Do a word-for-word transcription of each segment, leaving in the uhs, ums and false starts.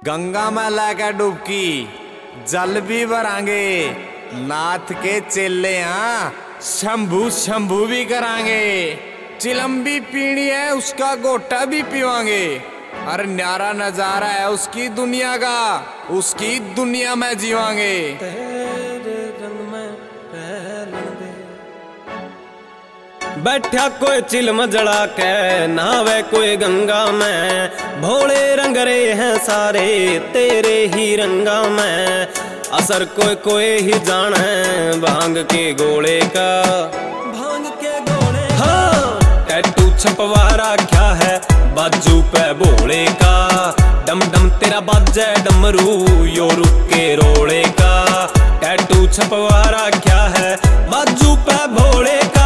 गंगा में लाके डुबकी जल भी भरांगे, नाथ के चेले यहाँ शंभू शंभू भी करांगे। चिलम भी पीनी है उसका गोटा भी पीवांगे। अरे न्यारा नजारा है उसकी दुनिया का, उसकी दुनिया में जीवांगे। तेरे रंग में रहने दे। बैठा कोई चिलम जड़ा के नहावे कोई गंगा में, भोले रंग रे हैं सारे तेरे ही रंगा में। असर कोई कोई ही जाने भांग के गोले का, भांग के गोले हाँ। टैटू छपवा रखा है बाजू पे भोले का, डम डम तेरा बाजे डमरू यो रुक के रोले का। टैटू छपवा रखा है बाजू पे भोले का।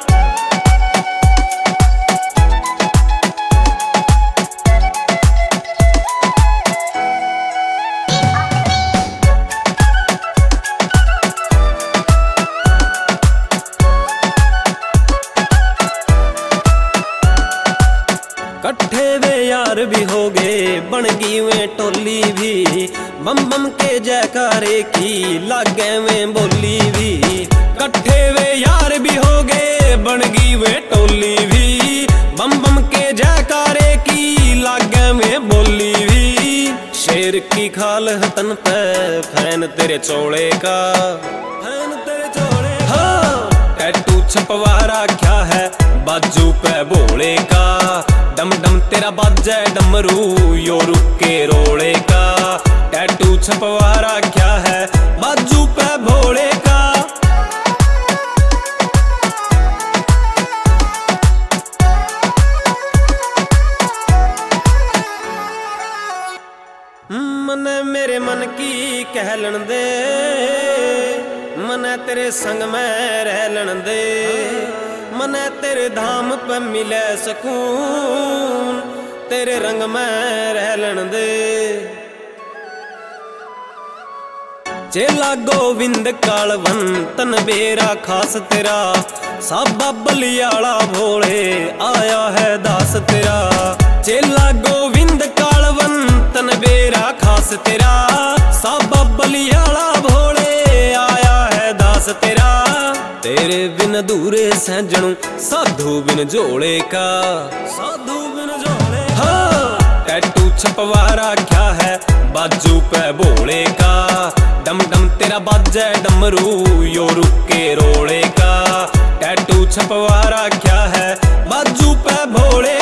कट्ठे वे यार भी हो गए बन गई वे टोली भी, बम बम के जयकारे की लागे वे बोली भी। कट्ठे वे यार भी हो गए बन गई वे टोली भी, बम बम के जयकारे की लागे वे बोली भी। शेर की खाल है तन पे फैन तेरे चौड़े का, फैन तेरे चौड़े हाँ। टैटू छपवा रखा है बाजू पे भोले का, डम डम तेरा बाजे डमरू यो रुक के रोले का। टैटू छपवा रखा है बाजू पे भोले का। मने मेरे मन की कहलन दे, मने तेरे संग में रहलन दे। मने तेरे धाम पे मिले सकून, तेरे रंग में रहलन दे। चेला गोविंद कालवन तन बेरा खास तेरा, साबा बलियाला भोले आया है दास तेरा। चेला गोविंद कालवन तन बेरा खास तेरा, साबा बलियाला भोले आया है दास तेरा। तेरे बिन दूरे सैजणू साधु बिन जोड़े का, साधु बिन जोड़े हाँ। टैटू छपवा रखा है बाजू पे भोले का, डम डम तेरा बाजे डमरू यो रुक के रोले का। टैटू छपवा रखा है बाजू पे भोले